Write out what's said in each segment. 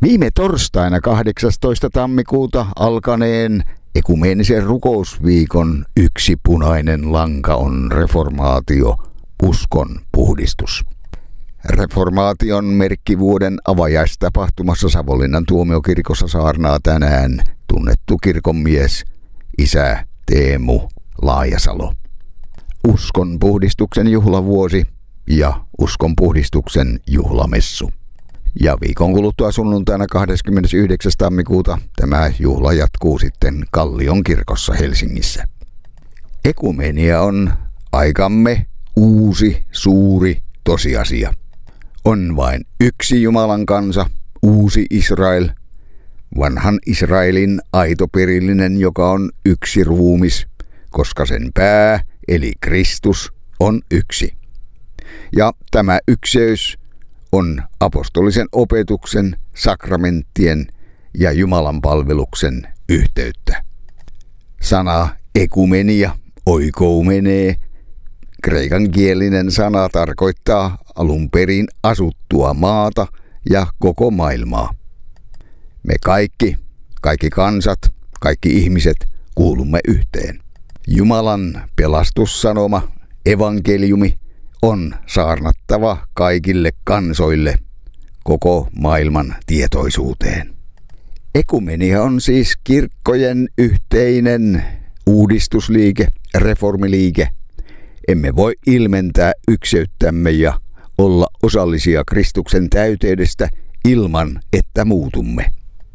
Viime torstaina 18. tammikuuta alkaneen ekumeenisen rukousviikon yksi punainen lanka on reformaatio, uskon puhdistus. Reformaation merkkivuoden avajaistapahtumassa Savonlinnan tuomiokirkossa saarnaa tänään tunnettu kirkonmies isä Teemu Laajasalo. Uskon puhdistuksen juhlavuosi ja uskon puhdistuksen juhlamessu. Ja viikon kuluttua sunnuntaina 29. tammikuuta tämä juhla jatkuu sitten Kallion kirkossa Helsingissä. Ekumenia on aikamme uusi suuri tosiasia. On vain yksi Jumalan kansa, uusi Israel, vanhan Israelin aito perillinen, joka on yksi ruumis, koska sen pää eli Kristus on yksi. Ja tämä ykseys on apostolisen opetuksen, sakramenttien ja Jumalan palveluksen yhteyttä. Sana ekumenia, oikoumenee, kreikankielinen sana tarkoittaa alun perin asuttua maata ja koko maailmaa. Me kaikki kansat, kaikki ihmiset kuulumme yhteen. Jumalan pelastussanoma, evankeliumi, on saarnattava kaikille kansoille, koko maailman tietoisuuteen. Ekumenia on siis kirkkojen yhteinen uudistusliike, reformiliike. Emme voi ilmentää ykseyttämme ja olla osallisia Kristuksen täyteydestä ilman, että muutumme.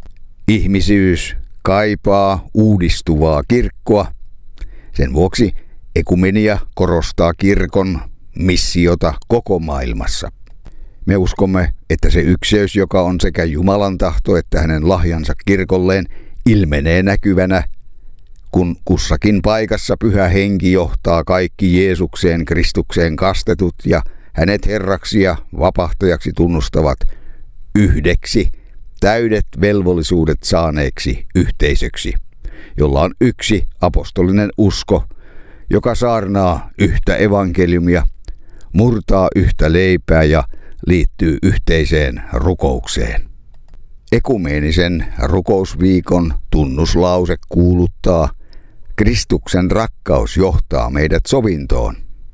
Ihmisyys kaipaa uudistuvaa kirkkoa. Sen vuoksi ekumenia korostaa kirkon missiota koko maailmassa. Me uskomme, että se ykseys, joka on sekä Jumalan tahto että hänen lahjansa kirkolleen, ilmenee näkyvänä, kun kussakin paikassa Pyhä Henki johtaa kaikki Jeesukseen Kristukseen kastetut ja hänet Herraksi ja vapahtajaksi tunnustavat yhdeksi täydet velvollisuudet saaneeksi yhteisöksi, jolla on yksi apostolinen usko, joka saarnaa yhtä evankeliumia, murtaa yhtä leipää ja liittyy yhteiseen rukoukseen. Ekumeenisen rukousviikon tunnuslause kuuluttaa: Kristuksen rakkaus johtaa meidät sovintoon.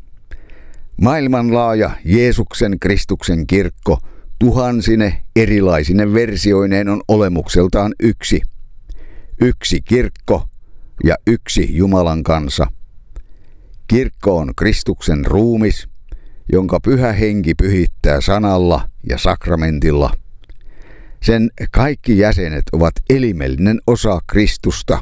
Maailmanlaaja Jeesuksen Kristuksen kirkko tuhansine erilaisine versioineen on olemukseltaan yksi. Yksi kirkko ja yksi Jumalan kansa. Kirkko on Kristuksen ruumis, jonka Pyhä Henki pyhittää sanalla ja sakramentilla. Sen kaikki jäsenet ovat elimellinen osa Kristusta.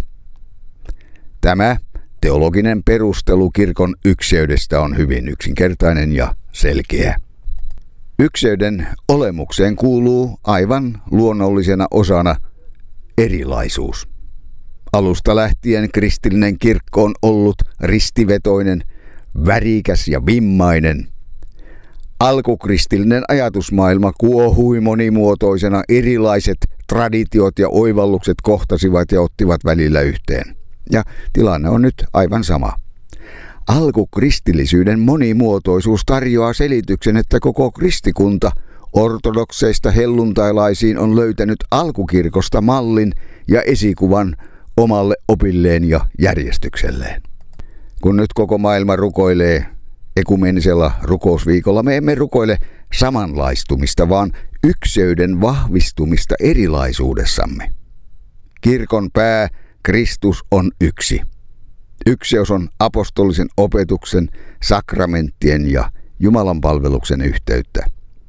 Tämä teologinen perustelu kirkon ykseydestä on hyvin yksinkertainen ja selkeä. Ykseyden olemukseen kuuluu aivan luonnollisena osana erilaisuus. Alusta lähtien kristillinen kirkko on ollut ristivetoinen, värikäs ja vimmainen. Alkukristillinen ajatusmaailma kuohui monimuotoisena, erilaiset traditiot ja oivallukset kohtasivat ja ottivat välillä yhteen. Ja tilanne on nyt aivan sama. Alkukristillisyyden monimuotoisuus tarjoaa selityksen, että koko kristikunta ortodokseista helluntailaisiin on löytänyt alkukirkosta mallin ja esikuvan omalle opilleen ja järjestykselleen. Kun nyt koko maailma rukoilee ekumenisella rukousviikolla, me emme rukoile samanlaistumista, vaan ykseyden vahvistumista erilaisuudessamme. Kirkon pää Kristus on yksi. Ykseys on apostolisen opetuksen, sakramenttien ja Jumalan palveluksen yhteyttä.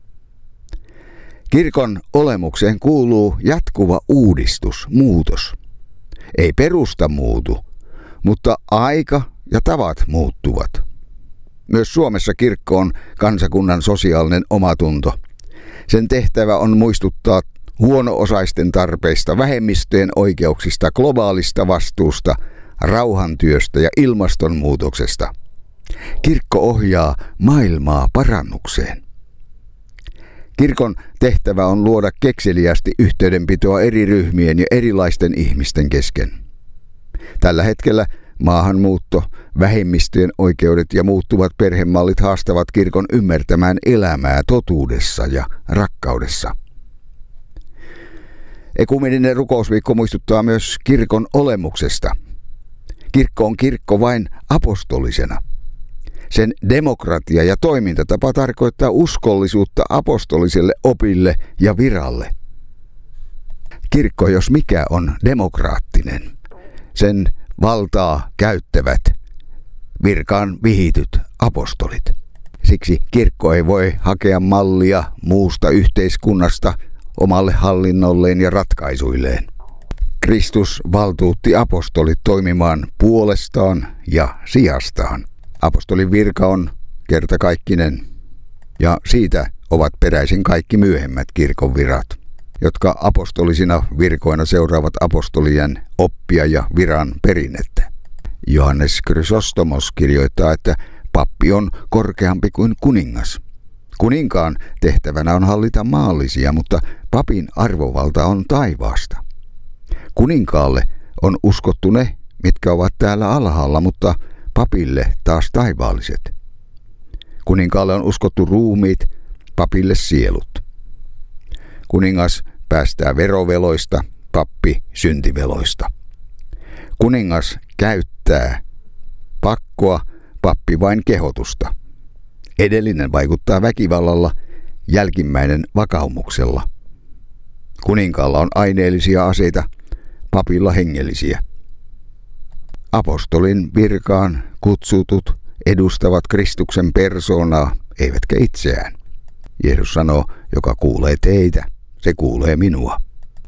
Kirkon olemukseen kuuluu jatkuva uudistus, muutos. Ei perusta muutu, mutta aika ja tavat muuttuvat. Myös Suomessa kirkko on kansakunnan sosiaalinen omatunto. Sen tehtävä on muistuttaa huono-osaisten tarpeista, vähemmistöjen oikeuksista, globaalista vastuusta, rauhantyöstä ja ilmastonmuutoksesta. Kirkko ohjaa maailmaa parannukseen. Kirkon tehtävä on luoda kekseliästi yhteydenpitoa eri ryhmien ja erilaisten ihmisten kesken. Tällä hetkellä maahanmuutto, vähemmistöjen oikeudet ja muuttuvat perhemallit haastavat kirkon ymmärtämään elämää totuudessa ja rakkaudessa. Ekumeninen rukousviikko muistuttaa myös kirkon olemuksesta. Kirkko on kirkko vain apostolisena. Sen demokratia ja toimintatapa tarkoittaa uskollisuutta apostoliselle opille ja viralle. Kirkko, jos mikä, on demokraattinen. Sen valtaa käyttävät virkaan vihityt apostolit. Siksi kirkko ei voi hakea mallia muusta yhteiskunnasta omalle hallinnolleen ja ratkaisuilleen. Kristus valtuutti apostolit toimimaan puolestaan ja sijastaan. Apostolin virka on kertakaikkinen, ja siitä ovat peräisin kaikki myöhemmät kirkon virat, jotka apostolisina virkoina seuraavat apostolien oppia ja viran perinnettä. Johannes Chrysostomos kirjoittaa, että pappi on korkeampi kuin kuningas. Kuninkaan tehtävänä on hallita maallisia, mutta papin arvovalta on taivaasta. Kuninkaalle on uskottu ne, mitkä ovat täällä alhaalla, mutta papille taas taivaalliset. Kuninkaalle on uskottu ruumiit, papille sielut. Kuningas päästää veroveloista, pappi syntiveloista. Kuningas käyttää pakkoa, pappi vain kehotusta. Edellinen vaikuttaa väkivallalla, jälkimmäinen vakaumuksella. Kuninkaalla on aineellisia aseita, papilla hengellisiä. Apostolin virkaan kutsutut edustavat Kristuksen persoonaa, eivätkä itseään. Jeesus sanoo, joka kuulee teitä, se kuulee minua.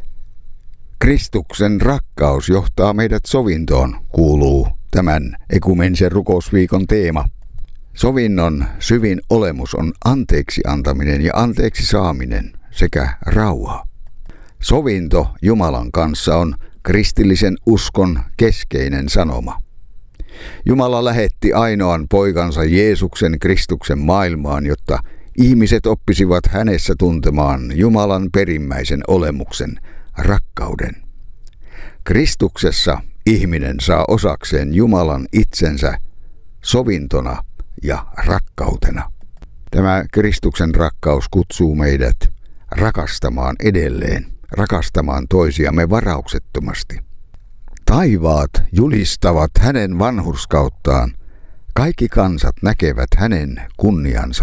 Kristuksen rakkaus johtaa meidät sovintoon, kuuluu tämän ekumenisen rukousviikon teema. Sovinnon syvin olemus on anteeksi antaminen ja anteeksi saaminen sekä rauha. Sovinto Jumalan kanssa on kristillisen uskon keskeinen sanoma. Jumala lähetti ainoan poikansa Jeesuksen Kristuksen maailmaan, jotta ihmiset oppisivat hänessä tuntemaan Jumalan perimmäisen olemuksen, rakkauden. Kristuksessa ihminen saa osakseen Jumalan itsensä sovintona ja rakkautena. Tämä Kristuksen rakkaus kutsuu meidät rakastamaan edelleen, rakastamaan toisiamme varauksettomasti. Taivaat julistavat hänen vanhurskauttaan, kaikki kansat näkevät hänen kunniansa.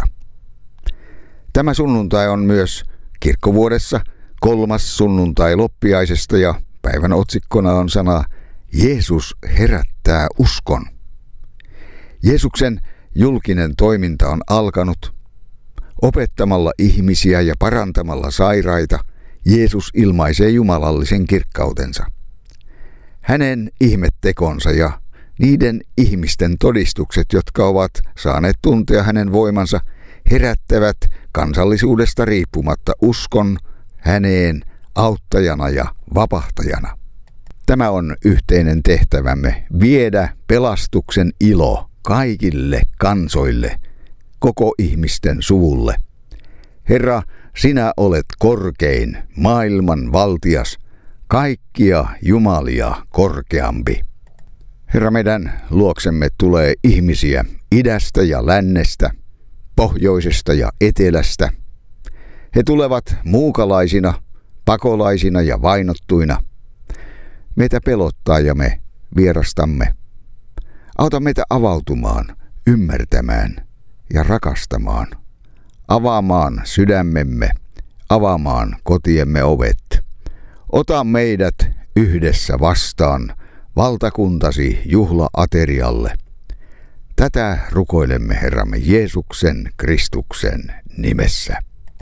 Tämä sunnuntai on myös kirkkovuodessa 3. sunnuntai loppiaisesta ja päivän otsikkona on sana Jeesus herättää uskon. Jeesuksen julkinen toiminta on alkanut. Opettamalla ihmisiä ja parantamalla sairaita Jeesus ilmaisee jumalallisen kirkkautensa. Hänen ihmettekonsa ja niiden ihmisten todistukset, jotka ovat saaneet tuntea hänen voimansa, herättävät kansallisuudesta riippumatta uskon häneen auttajana ja vapahtajana. Tämä on yhteinen tehtävämme, viedä pelastuksen ilo kaikille kansoille, koko ihmisten suvulle. Herra, sinä olet korkein, maailman valtias, kaikkia jumalia korkeampi. Herra, meidän luoksemme tulee ihmisiä idästä ja lännestä, pohjoisesta ja etelästä. He tulevat muukalaisina, pakolaisina ja vainottuina. Meitä pelottaa ja me vierastamme. Auta meitä avautumaan, ymmärtämään ja rakastamaan. Avaamaan sydämemme, avaamaan kotiemme ovet. Ota meidät yhdessä vastaan valtakuntasi juhlaaterialle. Tätä rukoilemme Herramme Jeesuksen Kristuksen nimessä.